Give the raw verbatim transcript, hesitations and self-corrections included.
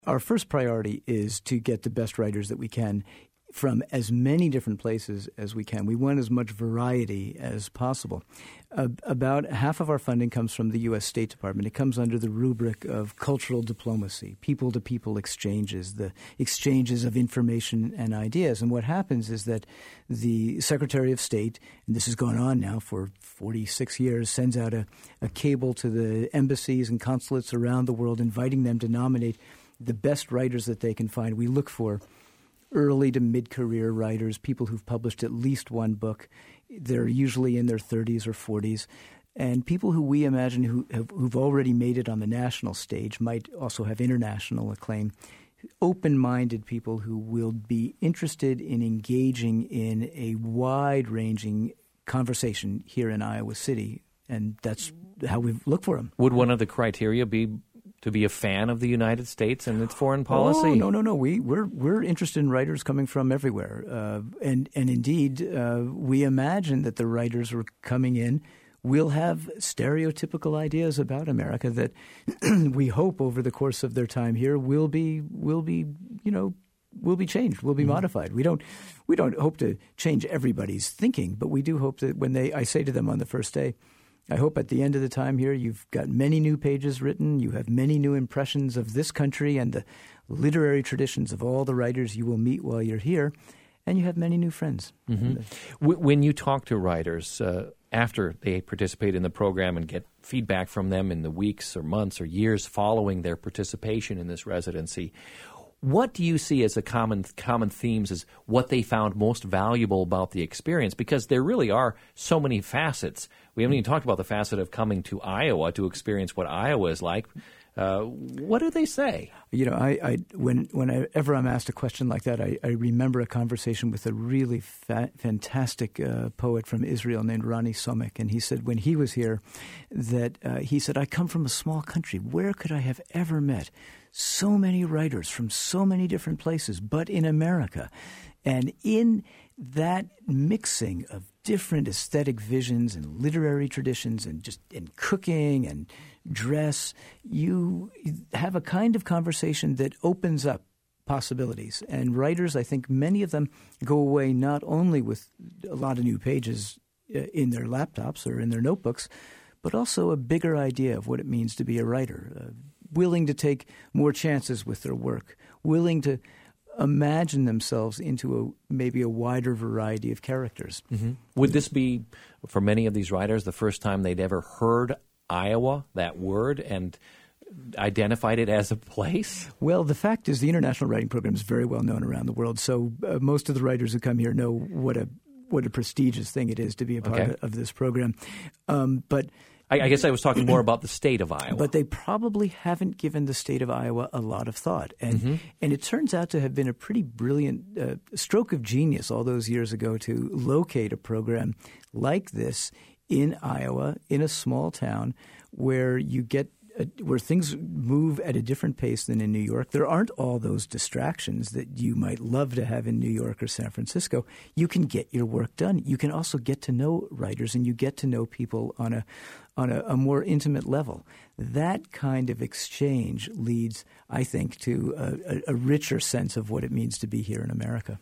Our first priority is to get the best writers that we can from as many different places as we can. We want as much variety as possible. Uh, about half of our funding comes from the U S State Department. It comes under the rubric of cultural diplomacy, people-to-people exchanges, the exchanges of information and ideas. And what happens is that the Secretary of State, and this has gone on now for forty-six years, sends out a, a cable to the embassies and consulates around the world inviting them to nominate the best writers that they can find. We look for early to mid-career writers, people who've published at least one book. They're usually in their thirties or forties. And people who we imagine who have, who've already made it on the national stage might also have international acclaim. Open-minded people who will be interested in engaging in a wide-ranging conversation here in Iowa City. And that's how we look for them. Would one of the criteria be to be a fan of the United States and its foreign policy? Oh, no, no, no. We, we're we're interested in writers coming from everywhere. Uh, and, and indeed, uh, we imagine that the writers who are coming in will have stereotypical ideas about America that we hope over the course of their time here will be, will be you know, will be changed, will be mm-hmm. modified. We don't we don't hope to change everybody's thinking, but we do hope that when they – I say to them on the first day, I hope at the end of the time here you've got many new pages written, you have many new impressions of this country and the literary traditions of all the writers you will meet while you're here, and you have many new friends. Mm-hmm. When you talk to writers uh, after they participate in the program and get feedback from them in the weeks or months or years following their participation in this residency, what do you see as the common common themes as what they found most valuable about the experience? Because there really are so many facets. We haven't even talked about the facet of coming to Iowa to experience what Iowa is like. Uh, what do they say? You know, I, I when whenever I'm asked a question like that, I, I remember a conversation with a really fa- fantastic uh, poet from Israel named Rani Somek, and he said when he was here that uh, he said, I come from a small country. Where could I have ever met so many writers from so many different places, but in America? And in that mixing of different aesthetic visions and literary traditions and just in cooking and dress, you have a kind of conversation that opens up possibilities. And writers, I think many of them go away not only with a lot of new pages in their laptops or in their notebooks, but also a bigger idea of what it means to be a writer, uh, willing to take more chances with their work, willing to imagine themselves into a maybe a wider variety of characters. Mm-hmm. Would this be, for many of these writers, the first time they'd ever heard Iowa, that word, and identified it as a place? Well, the fact is the International Writing Program is very well known around the world, so uh, most of the writers who come here know what a what a prestigious thing it is to be a part okay. of, of this program. Um, but I, I guess I was talking more about the state of Iowa. But they probably haven't given the state of Iowa a lot of thought. And mm-hmm. and it turns out to have been a pretty brilliant uh, stroke of genius all those years ago to locate a program like this in Iowa, in a small town where you get uh, where things move at a different pace than in New York. There aren't all those distractions that you might love to have in New York or San Francisco. You can get your work done. You can also get to know writers, and you get to know people on a on a, a more intimate level. That kind of exchange leads, I think, to a, a richer sense of what it means to be here in America.